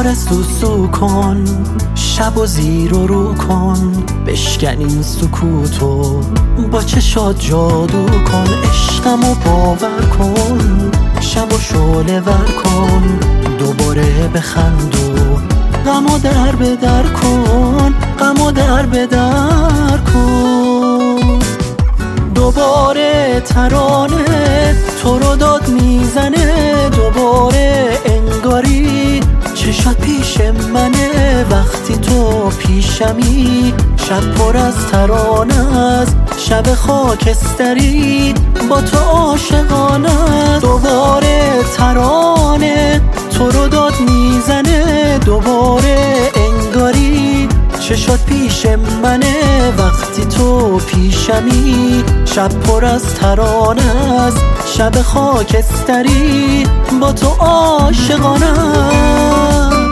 آرزو سو کن، شب و زیر و رو کن، بشکن این سکوتو با چشات جادو کن. عشقمو باور کن، شب و شعله ور کن، دوباره بخندو غمو در به در کن، غمو در به در کن. دوباره ترانه تو رو داد میزنه، دوباره انگاری چشات پیش منه. وقتی تو پیشمی شب پر از ترانه است، شب خاکستری با تو عاشقانه است. دوباره ترانه تو رو داد میزنه، دوباره انگاری چشات پیش منه. وقتی تو پیشمی شب پر از ترانه است، شب خاکستری با تو عاشقانه است.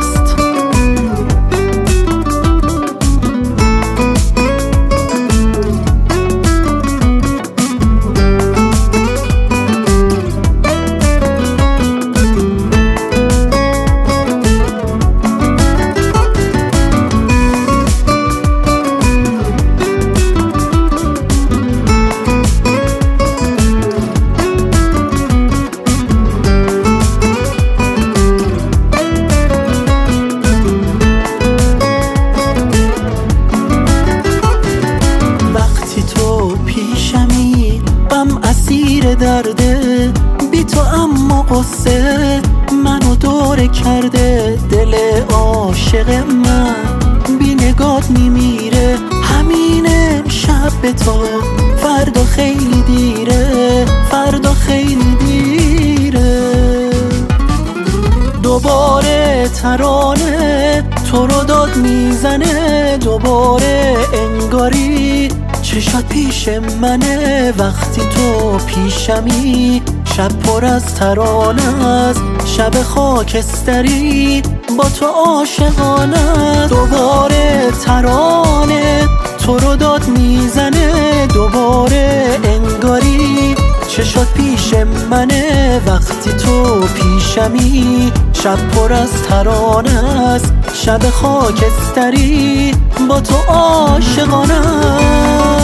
درده بی تو اما قصه منو دوره کرده. دل عاشق من بی نگات میمیره، همین امشب به تو فردا خیلی دیره، فردا خیلی دیره. دوباره ترانه تو رو داد میزنه، دوباره انگاری چشات پیش منه. وقتی تو پیشمی شب پر از ترانه است، شب خاکستری با تو عاشقانه است. دوباره ترانه تو رو داد میزنه، دوباره انگاری چشات پیش منه. وقتی تو پیشمی شب پر از ترانه است، شب خاکستری با تو عاشقانه است.